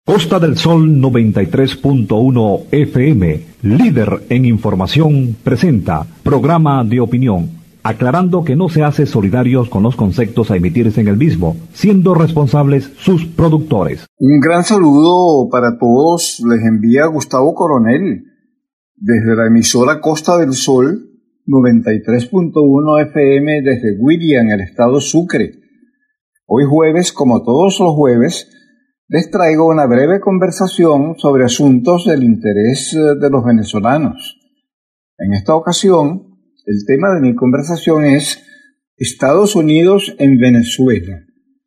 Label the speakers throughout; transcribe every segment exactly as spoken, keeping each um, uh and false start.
Speaker 1: Costa del Sol noventa y tres punto uno F M, líder en información, presenta programa de opinión, aclarando que no se hace solidarios con los conceptos a emitirse en el mismo, siendo responsables sus productores.
Speaker 2: Un gran saludo para todos, les envía Gustavo Coronel, desde la emisora Costa del Sol noventa y tres punto uno F M desde Huiria, en el estado Sucre. Hoy jueves, como todos los jueves, les traigo una breve conversación sobre asuntos del interés de los venezolanos. En esta ocasión, el tema de mi conversación es Estados Unidos en Venezuela,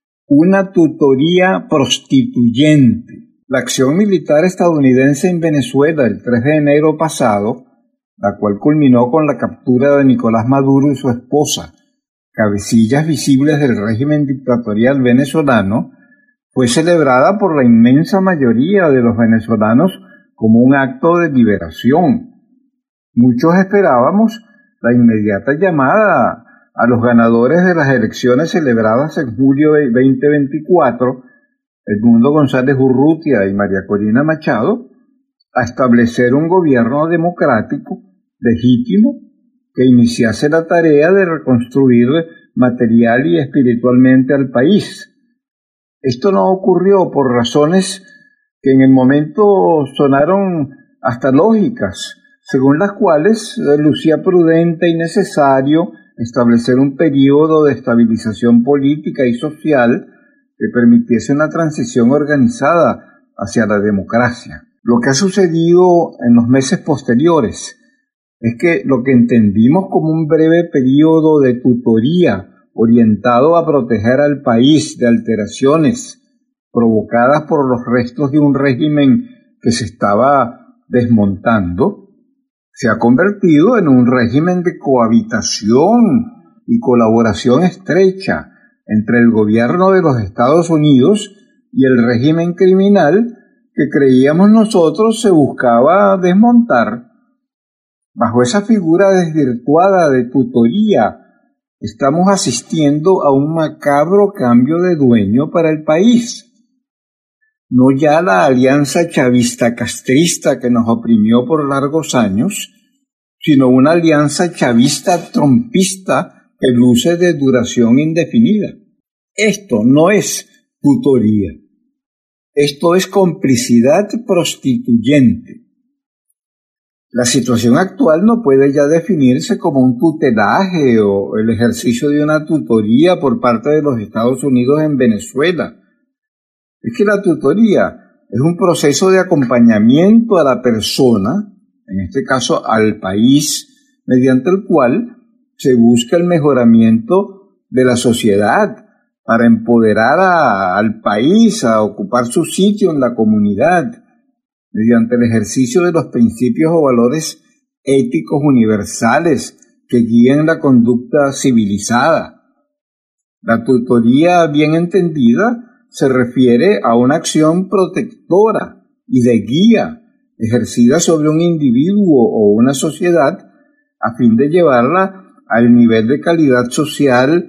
Speaker 2: una tutoría prostituyente. La acción militar estadounidense en Venezuela el tres de enero pasado, la cual culminó con la captura de Nicolás Maduro y su esposa, cabecillas visibles del régimen dictatorial venezolano, fue celebrada por la inmensa mayoría de los venezolanos como un acto de liberación. Muchos esperábamos la inmediata llamada a los ganadores de las elecciones celebradas en julio de veinte veinticuatro, Edmundo González Urrutia y María Corina Machado, a establecer un gobierno democrático, legítimo, que iniciase la tarea de reconstruir material y espiritualmente al país. Esto no ocurrió por razones que en el momento sonaron hasta lógicas, según las cuales lucía prudente y necesario establecer un período de estabilización política y social que permitiese una transición organizada hacia la democracia. Lo que ha sucedido en los meses posteriores es que lo que entendimos como un breve período de tutoría orientado a proteger al país de alteraciones provocadas por los restos de un régimen que se estaba desmontando, se ha convertido en un régimen de cohabitación y colaboración estrecha entre el gobierno de los Estados Unidos y el régimen criminal que creíamos nosotros se buscaba desmontar. Bajo esa figura desvirtuada de tutoría, estamos asistiendo a un macabro cambio de dueño para el país. No ya la alianza chavista-castrista que nos oprimió por largos años, sino una alianza chavista-trompista que luce de duración indefinida. Esto no es tutoría. Esto es complicidad prostituyente. La situación actual no puede ya definirse como un tutelaje o el ejercicio de una tutoría por parte de los Estados Unidos en Venezuela. Es que la tutoría es un proceso de acompañamiento a la persona, en este caso al país, mediante el cual se busca el mejoramiento de la sociedad para empoderar a, al país a ocupar su sitio en la comunidad, mediante el ejercicio de los principios o valores éticos universales que guían la conducta civilizada. La tutoría bien entendida se refiere a una acción protectora y de guía ejercida sobre un individuo o una sociedad a fin de llevarla al nivel de calidad social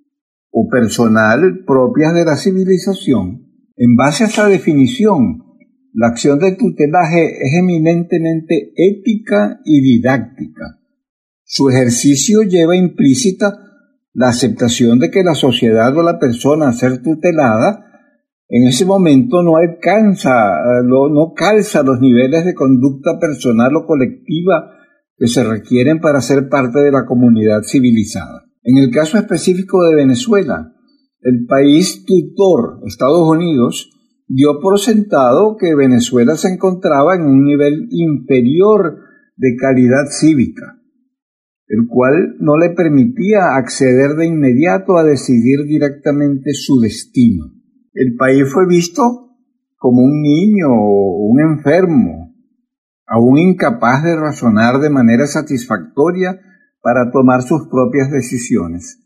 Speaker 2: o personal propias de la civilización. En base a esta definición, la acción de tutelaje es eminentemente ética y didáctica. Su ejercicio lleva implícita la aceptación de que la sociedad o la persona a ser tutelada en ese momento no alcanza, no, no calza los niveles de conducta personal o colectiva que se requieren para ser parte de la comunidad civilizada. En el caso específico de Venezuela, el país tutor, Estados Unidos, dio por sentado que Venezuela se encontraba en un nivel inferior de calidad cívica, el cual no le permitía acceder de inmediato a decidir directamente su destino. El país fue visto como un niño o un enfermo, aún incapaz de razonar de manera satisfactoria para tomar sus propias decisiones.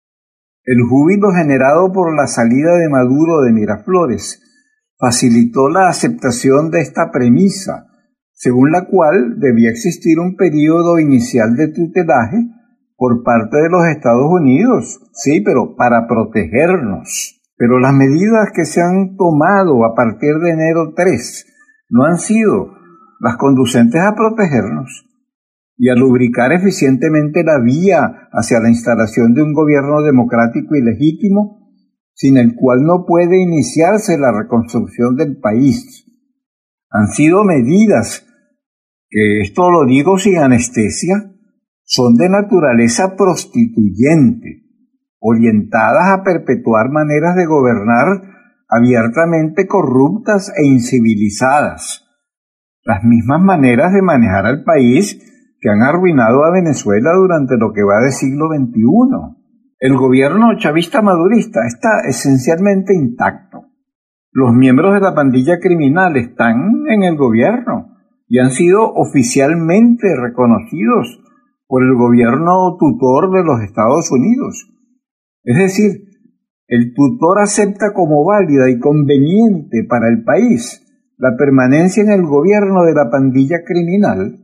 Speaker 2: El júbilo generado por la salida de Maduro de Miraflores facilitó la aceptación de esta premisa, según la cual debía existir un período inicial de tutelaje por parte de los Estados Unidos, sí, pero para protegernos. Pero las medidas que se han tomado a partir de enero tres no han sido las conducentes a protegernos y a lubricar eficientemente la vía hacia la instalación de un gobierno democrático y legítimo, sin el cual no puede iniciarse la reconstrucción del país. Han sido medidas que, esto lo digo sin anestesia, son de naturaleza prostituyente, orientadas a perpetuar maneras de gobernar abiertamente corruptas e incivilizadas, las mismas maneras de manejar al país que han arruinado a Venezuela durante lo que va del siglo veintiuno. El gobierno chavista madurista está esencialmente intacto. Los miembros de la pandilla criminal están en el gobierno y han sido oficialmente reconocidos por el gobierno tutor de los Estados Unidos. Es decir, el tutor acepta como válida y conveniente para el país la permanencia en el gobierno de la pandilla criminal.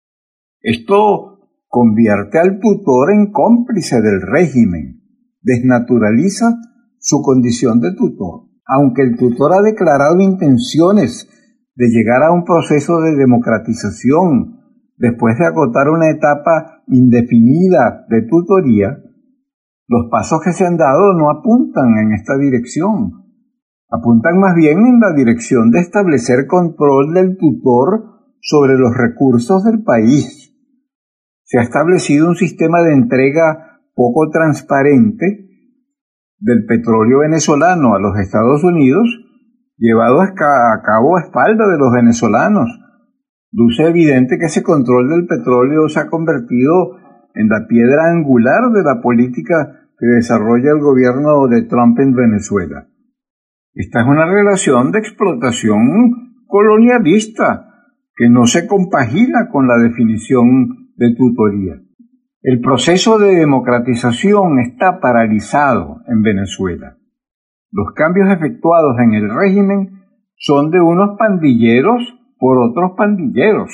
Speaker 2: Esto convierte al tutor en cómplice del régimen, desnaturaliza su condición de tutor. Aunque el tutor ha declarado intenciones de llegar a un proceso de democratización después de agotar una etapa indefinida de tutoría, los pasos que se han dado no apuntan en esta dirección. Apuntan más bien en la dirección de establecer control del tutor sobre los recursos del país. Se ha establecido un sistema de entrega poco transparente del petróleo venezolano a los Estados Unidos, llevado a cabo a espaldas de los venezolanos. Luce evidente que ese control del petróleo se ha convertido en la piedra angular de la política que desarrolla el gobierno de Trump en Venezuela. Esta es una relación de explotación colonialista que no se compagina con la definición de tutoría. El proceso de democratización está paralizado en Venezuela. Los cambios efectuados en el régimen son de unos pandilleros por otros pandilleros.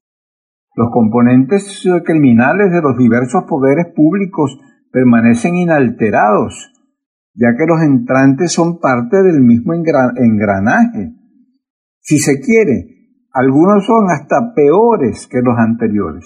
Speaker 2: Los componentes criminales de los diversos poderes públicos permanecen inalterados, ya que los entrantes son parte del mismo engranaje. Si se quiere, algunos son hasta peores que los anteriores.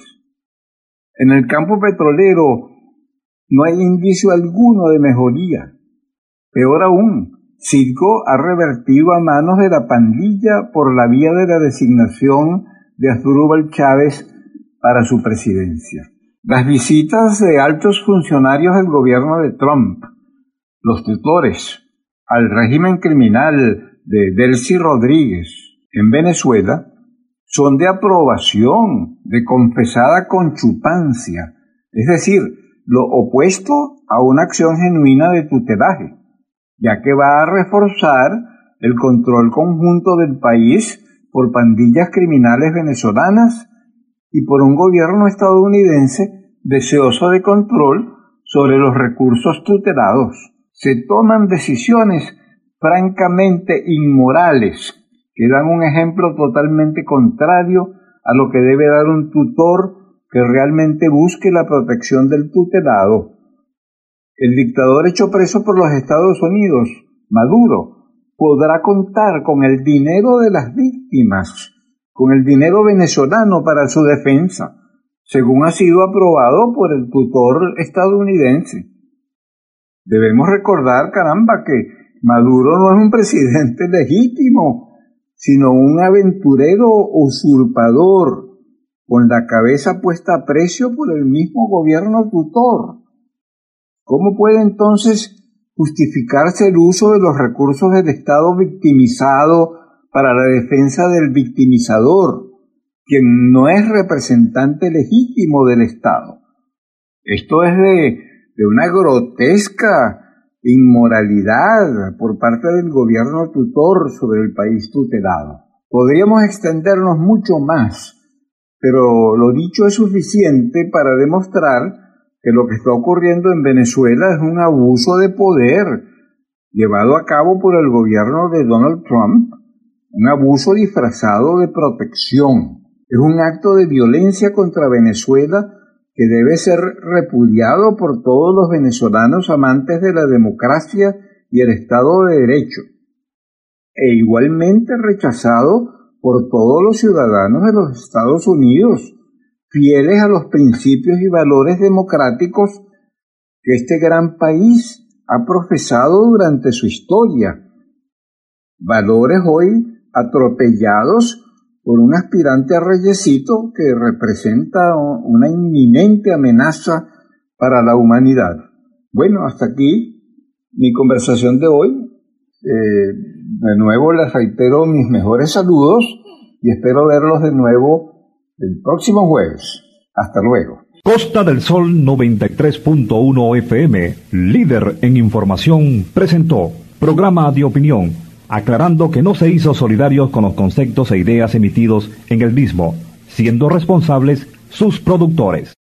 Speaker 2: En el campo petrolero no hay indicio alguno de mejoría. Peor aún, Citgo ha revertido a manos de la pandilla por la vía de la designación de Asdrúbal Chávez para su presidencia. Las visitas de altos funcionarios del gobierno de Trump, los tutores, al régimen criminal de Delcy Rodríguez en Venezuela, son de aprobación, de confesada conchupancia, es decir, lo opuesto a una acción genuina de tutelaje, ya que va a reforzar el control conjunto del país por pandillas criminales venezolanas y por un gobierno estadounidense deseoso de control sobre los recursos tutelados. Se toman decisiones francamente inmorales que dan un ejemplo totalmente contrario a lo que debe dar un tutor que realmente busque la protección del tutelado. El dictador hecho preso por los Estados Unidos, Maduro, podrá contar con el dinero de las víctimas, con el dinero venezolano para su defensa, según ha sido aprobado por el tutor estadounidense. Debemos recordar, caramba, que Maduro no es un presidente legítimo, sino un aventurero usurpador, con la cabeza puesta a precio por el mismo gobierno tutor. ¿Cómo puede entonces justificarse el uso de los recursos del Estado victimizado para la defensa del victimizador, quien no es representante legítimo del Estado? Esto es de, de una grotesca inmoralidad por parte del gobierno tutor sobre el país tutelado. Podríamos extendernos mucho más, pero lo dicho es suficiente para demostrar que lo que está ocurriendo en Venezuela es un abuso de poder llevado a cabo por el gobierno de Donald Trump, un abuso disfrazado de protección. Es un acto de violencia contra Venezuela que debe ser repudiado por todos los venezolanos amantes de la democracia y el Estado de Derecho, e igualmente rechazado por todos los ciudadanos de los Estados Unidos, fieles a los principios y valores democráticos que este gran país ha profesado durante su historia. Valores hoy atropellados por un aspirante a reyesito que representa una inminente amenaza para la humanidad. Bueno, hasta aquí mi conversación de hoy. Eh, de nuevo les reitero mis mejores saludos y espero verlos de nuevo el próximo jueves. Hasta luego.
Speaker 1: Costa del Sol noventa y tres punto uno F M, líder en información, presentó programa de opinión, aclarando que no se hizo solidarios con los conceptos e ideas emitidos en el mismo, siendo responsables sus productores.